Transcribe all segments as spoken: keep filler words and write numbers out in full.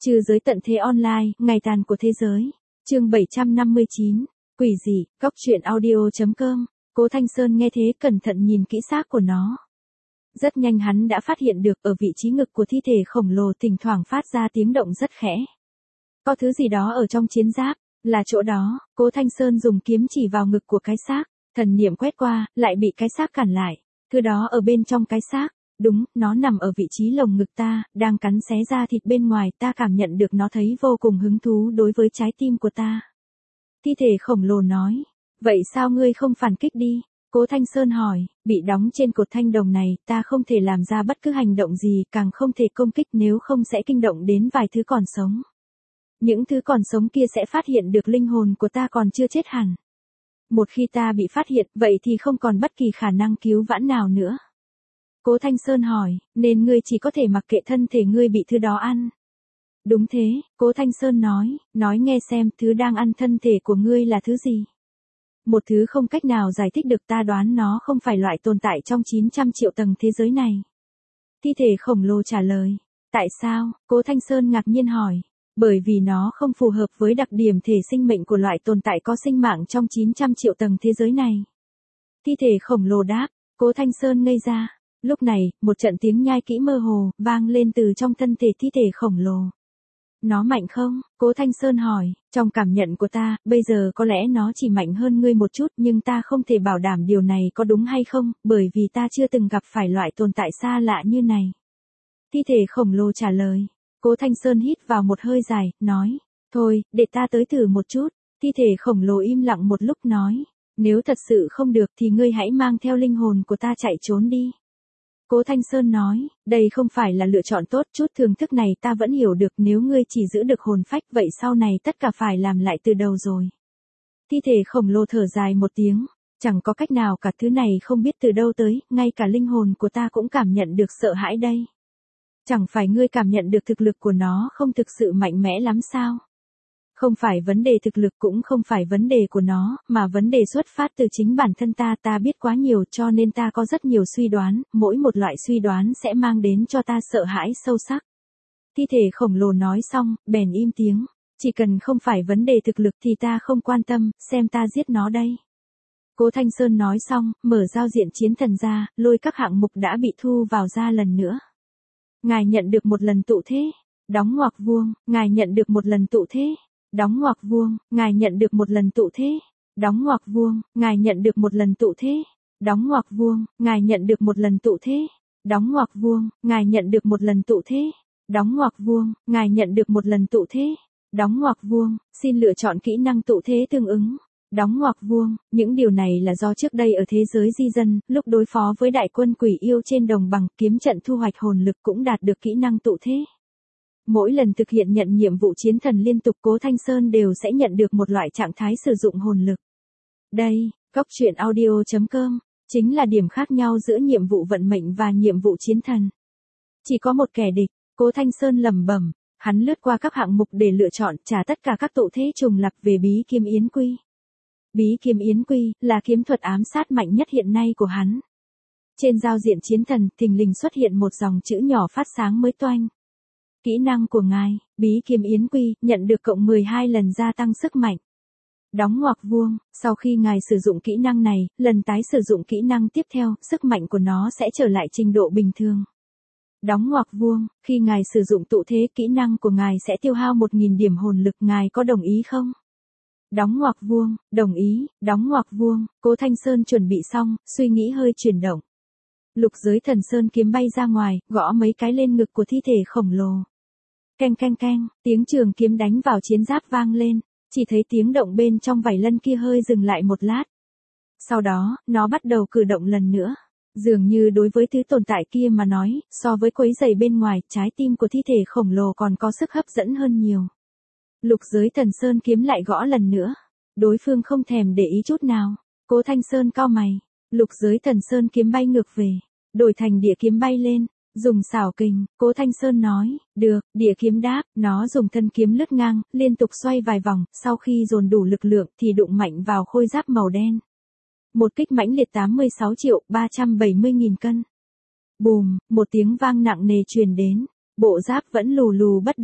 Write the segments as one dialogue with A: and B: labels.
A: Trừ giới tận thế online, ngày tàn của thế giới. Chương bảy trăm năm mươi chín, quỷ dị, góc truyện audio chấm com. Cố Thanh Sơn nghe thế cẩn thận nhìn kỹ xác của nó. Rất nhanh hắn đã phát hiện được ở vị trí ngực của thi thể khổng lồ thỉnh thoảng phát ra tiếng động rất khẽ. Có thứ gì đó ở trong chiến giáp, là chỗ đó. Cố Thanh Sơn dùng kiếm chỉ vào ngực của cái xác, thần niệm quét qua, lại bị cái xác cản lại. Thứ đó ở bên trong cái xác. Đúng, nó nằm ở vị trí lồng ngực ta, đang cắn xé ra thịt bên ngoài, ta cảm nhận được nó thấy vô cùng hứng thú đối với trái tim của ta. Thi thể khổng lồ nói, vậy sao ngươi không phản kích đi? Cố Thanh Sơn hỏi, bị đóng trên cột thanh đồng này, ta không thể làm ra bất cứ hành động gì, càng không thể công kích nếu không sẽ kinh động đến vài thứ còn sống. Những thứ còn sống kia sẽ phát hiện được linh hồn của ta còn chưa chết hẳn. Một khi ta bị phát hiện, vậy thì không còn bất kỳ khả năng cứu vãn nào nữa. Cố Thanh Sơn hỏi, nên ngươi chỉ có thể mặc kệ thân thể ngươi bị thứ đó ăn. Đúng thế, Cố Thanh Sơn nói, nói nghe xem thứ đang ăn thân thể của ngươi là thứ gì. Một thứ không cách nào giải thích được, ta đoán nó không phải loại tồn tại trong chín trăm triệu tầng thế giới này. Thi thể khổng lồ trả lời, tại sao? Cố Thanh Sơn ngạc nhiên hỏi, bởi vì nó không phù hợp với đặc điểm thể sinh mệnh của loại tồn tại có sinh mạng trong chín trăm triệu tầng thế giới này. Thi thể khổng lồ đáp, Cố Thanh Sơn ngây ra. Lúc này, một trận tiếng nhai kỹ mơ hồ, vang lên từ trong thân thể thi thể khổng lồ. Nó mạnh không? Cố Thanh Sơn hỏi, trong cảm nhận của ta, bây giờ có lẽ nó chỉ mạnh hơn ngươi một chút, nhưng ta không thể bảo đảm điều này có đúng hay không, bởi vì ta chưa từng gặp phải loại tồn tại xa lạ như này. Thi thể khổng lồ trả lời. Cố Thanh Sơn hít vào một hơi dài, nói, thôi, để ta tới thử một chút. Thi thể khổng lồ im lặng một lúc nói, nếu thật sự không được thì ngươi hãy mang theo linh hồn của ta chạy trốn đi. Cố Thanh Sơn nói, đây không phải là lựa chọn tốt, chút thưởng thức này ta vẫn hiểu được, nếu ngươi chỉ giữ được hồn phách vậy sau này tất cả phải làm lại từ đầu rồi. Thi thể khổng lồ thở dài một tiếng, chẳng có cách nào cả, thứ này không biết từ đâu tới, ngay cả linh hồn của ta cũng cảm nhận được sợ hãi đây. Chẳng phải ngươi cảm nhận được thực lực của nó không thực sự mạnh mẽ lắm sao? Không phải vấn đề thực lực, cũng không phải vấn đề của nó, mà vấn đề xuất phát từ chính bản thân ta. Ta biết quá nhiều cho nên ta có rất nhiều suy đoán, mỗi một loại suy đoán sẽ mang đến cho ta sợ hãi sâu sắc. Thi thể khổng lồ nói xong, bèn im tiếng. Chỉ cần không phải vấn đề thực lực thì ta không quan tâm, xem ta giết nó đây. Cố Thanh Sơn nói xong, mở giao diện chiến thần ra, lôi các hạng mục đã bị thu vào ra lần nữa. Ngài nhận được một lần tụ thế. Đóng ngoặc vuông, ngài nhận được một lần tụ thế. Đóng ngoặc vuông, ngài nhận được một lần tụ thế. Đóng ngoặc vuông, ngài nhận được một lần tụ thế. Đóng ngoặc vuông, ngài nhận được một lần tụ thế. Đóng ngoặc vuông, ngài nhận được một lần tụ thế. Đóng ngoặc vuông, ngài nhận được một lần tụ thế. Đóng ngoặc vuông, xin lựa chọn kỹ năng tụ thế tương ứng. Đóng ngoặc vuông, những điều này là do trước đây ở thế giới di dân, lúc đối phó với đại quân quỷ yêu trên đồng bằng, kiếm trận thu hoạch hồn lực cũng đạt được kỹ năng tụ thế. Mỗi lần thực hiện nhận nhiệm vụ chiến thần liên tục, Cố Thanh Sơn đều sẽ nhận được một loại trạng thái sử dụng hồn lực. Đây, góc truyện audio chấm com, chính là điểm khác nhau giữa nhiệm vụ vận mệnh và nhiệm vụ chiến thần. Chỉ có một kẻ địch, Cố Thanh Sơn lẩm bẩm, hắn lướt qua các hạng mục để lựa chọn, trả tất cả các tụ thế trùng lặp về bí kiếm yến quy. Bí kiếm yến quy, là kiếm thuật ám sát mạnh nhất hiện nay của hắn. Trên giao diện chiến thần, thình lình xuất hiện một dòng chữ nhỏ phát sáng mới toanh. Kỹ năng của ngài, bí kiếm yến quy, nhận được cộng mười hai lần gia tăng sức mạnh. Đóng ngoặc vuông, sau khi ngài sử dụng kỹ năng này, lần tái sử dụng kỹ năng tiếp theo, sức mạnh của nó sẽ trở lại trình độ bình thường. Đóng ngoặc vuông, khi ngài sử dụng tụ thế, kỹ năng của ngài sẽ tiêu hao một nghìn điểm hồn lực, ngài có đồng ý không? Đóng ngoặc vuông, đồng ý. Đóng ngoặc vuông, Cố Thanh Sơn chuẩn bị xong, suy nghĩ hơi chuyển động. Lục giới thần sơn kiếm bay ra ngoài, gõ mấy cái lên ngực của thi thể khổng lồ. Keng keng keng, tiếng trường kiếm đánh vào chiến giáp vang lên, chỉ thấy tiếng động bên trong vảy lân kia hơi dừng lại một lát. Sau đó, nó bắt đầu cử động lần nữa. Dường như đối với thứ tồn tại kia mà nói, so với quấy rầy bên ngoài, trái tim của thi thể khổng lồ còn có sức hấp dẫn hơn nhiều. Lục giới thần sơn kiếm lại gõ lần nữa. Đối phương không thèm để ý chút nào. Cố Thanh Sơn cau mày. Lục giới thần sơn kiếm bay ngược về. Đổi thành địa kiếm bay lên. Dùng xảo kình, Cố Thanh Sơn nói, được, địa kiếm đáp, nó dùng thân kiếm lướt ngang, liên tục xoay vài vòng, sau khi dồn đủ lực lượng thì đụng mạnh vào khôi giáp màu đen. Một kích mãnh liệt tám mươi sáu triệu ba trăm bảy mươi nghìn cân. Bùm, một tiếng vang nặng nề truyền đến, bộ giáp vẫn lù lù bất động.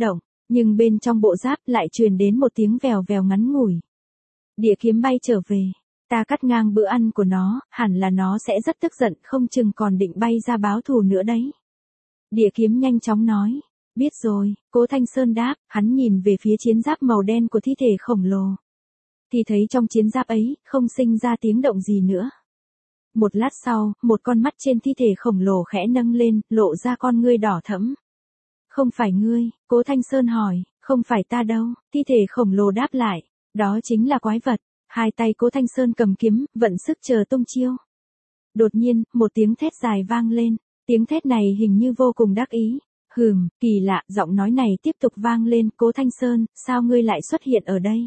A: Nhưng bên trong bộ giáp lại truyền đến một tiếng vèo vèo ngắn ngủi. Địa kiếm bay trở về. Ta cắt ngang bữa ăn của nó, hẳn là nó sẽ rất tức giận, không chừng còn định bay ra báo thù nữa đấy. Địa kiếm nhanh chóng nói. Biết rồi, Cố Thanh Sơn đáp, hắn nhìn về phía chiến giáp màu đen của thi thể khổng lồ. Thì thấy trong chiến giáp ấy, không sinh ra tiếng động gì nữa. Một lát sau, một con mắt trên thi thể khổng lồ khẽ nâng lên, lộ ra con ngươi đỏ thẫm. Không phải ngươi, Cố Thanh Sơn hỏi, không phải ta đâu, thi thể khổng lồ đáp lại, đó chính là quái vật. Hai tay Cố Thanh Sơn cầm kiếm, vận sức chờ tung chiêu. Đột nhiên, một tiếng thét dài vang lên, tiếng thét này hình như vô cùng đắc ý. Hừm, kỳ lạ, giọng nói này tiếp tục vang lên, Cố Thanh Sơn, sao ngươi lại xuất hiện ở đây?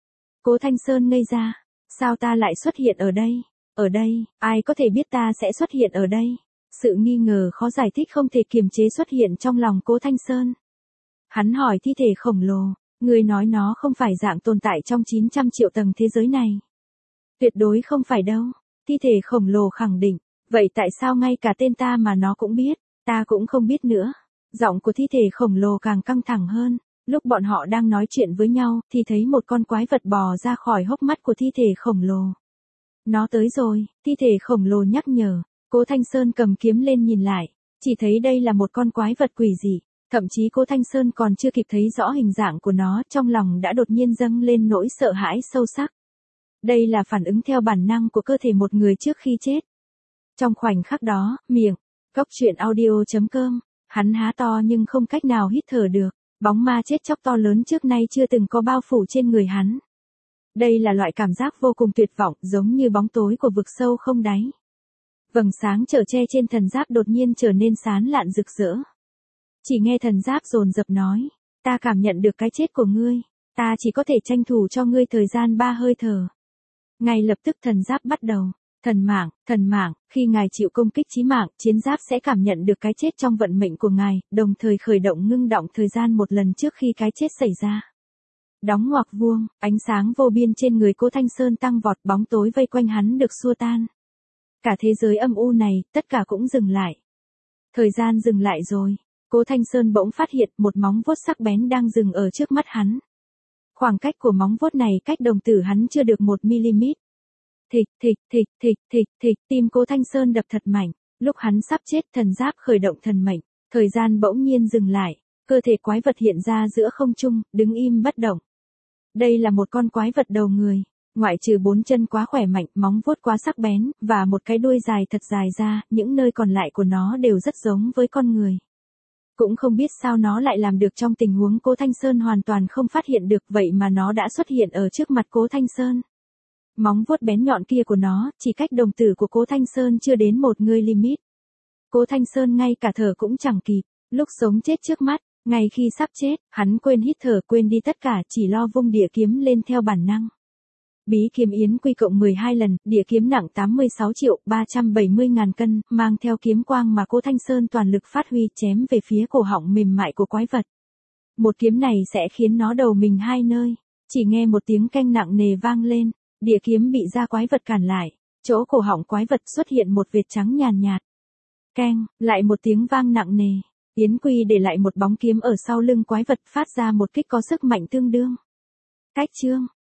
A: Cố Thanh Sơn ngây ra, sao ta lại xuất hiện ở đây? Ở đây, ai có thể biết ta sẽ xuất hiện ở đây? Sự nghi ngờ khó giải thích không thể kiềm chế xuất hiện trong lòng Cố Thanh Sơn. Hắn hỏi thi thể khổng lồ, ngươi nói nó không phải dạng tồn tại trong chín trăm triệu tầng thế giới này. Tuyệt đối không phải đâu, thi thể khổng lồ khẳng định, vậy tại sao ngay cả tên ta mà nó cũng biết, ta cũng không biết nữa. Giọng của thi thể khổng lồ càng căng thẳng hơn, lúc bọn họ đang nói chuyện với nhau thì thấy một con quái vật bò ra khỏi hốc mắt của thi thể khổng lồ. Nó tới rồi, thi thể khổng lồ nhắc nhở. Cố Thanh Sơn cầm kiếm lên nhìn lại, chỉ thấy đây là một con quái vật quỷ dị, thậm chí Cố Thanh Sơn còn chưa kịp thấy rõ hình dạng của nó, trong lòng đã đột nhiên dâng lên nỗi sợ hãi sâu sắc. Đây là phản ứng theo bản năng của cơ thể một người trước khi chết. Trong khoảnh khắc đó, miệng, góc truyện audio chấm com, hắn há to nhưng không cách nào hít thở được, bóng ma chết chóc to lớn trước nay chưa từng có bao phủ trên người hắn. Đây là loại cảm giác vô cùng tuyệt vọng, giống như bóng tối của vực sâu không đáy. Vầng sáng chở che trên thần giáp đột nhiên trở nên sáng lạn rực rỡ. Chỉ nghe thần giáp dồn dập nói, ta cảm nhận được cái chết của ngươi, ta chỉ có thể tranh thủ cho ngươi thời gian ba hơi thở. Ngay lập tức thần giáp bắt đầu, thần mạng, thần mạng, khi ngài chịu công kích chí mạng, chiến giáp sẽ cảm nhận được cái chết trong vận mệnh của ngài, đồng thời khởi động ngưng động thời gian một lần trước khi cái chết xảy ra. Đóng ngoặc vuông, ánh sáng vô biên trên người Cố Thanh Sơn tăng vọt, bóng tối vây quanh hắn được xua tan. Cả thế giới âm u này, tất cả cũng dừng lại. Thời gian dừng lại rồi. Cố Thanh Sơn bỗng phát hiện một móng vuốt sắc bén đang dừng ở trước mắt hắn. Khoảng cách của móng vuốt này cách đồng tử hắn chưa được một mi-li-mét. Thịch, thịch, thịch, thịch, thịch, thịch, tim Cố Thanh Sơn đập thật mạnh. Lúc hắn sắp chết, thần giáp khởi động thần mệnh. Thời gian bỗng nhiên dừng lại. Cơ thể quái vật hiện ra giữa không trung, đứng im bất động. Đây là một con quái vật đầu người. Ngoại trừ bốn chân quá khỏe mạnh, móng vuốt quá sắc bén, và một cái đuôi dài thật dài ra, những nơi còn lại của nó đều rất giống với con người. Cũng không biết sao nó lại làm được trong tình huống Cố Thanh Sơn hoàn toàn không phát hiện được, vậy mà nó đã xuất hiện ở trước mặt Cố Thanh Sơn. Móng vuốt bén nhọn kia của nó, chỉ cách đồng tử của Cố Thanh Sơn chưa đến một mi-li-mét. Cố Thanh Sơn ngay cả thở cũng chẳng kịp, lúc sống chết trước mắt, ngay khi sắp chết, hắn quên hít thở, quên đi tất cả, chỉ lo vung địa kiếm lên theo bản năng. Bí kiếm yến quy cộng mười hai lần, địa kiếm nặng tám mươi sáu triệu ba trăm bảy mươi ngàn cân, mang theo kiếm quang mà Cố Thanh Sơn toàn lực phát huy, chém về phía cổ họng mềm mại của quái vật. Một kiếm này sẽ khiến nó đầu mình hai nơi. Chỉ nghe một tiếng keng nặng nề vang lên, địa kiếm bị da quái vật cản lại, chỗ cổ họng quái vật xuất hiện một vệt trắng nhàn nhạt. Keng, lại một tiếng vang nặng nề. Yến Quy để lại một bóng kiếm ở sau lưng quái vật, phát ra một kích có sức mạnh tương đương. Cách chương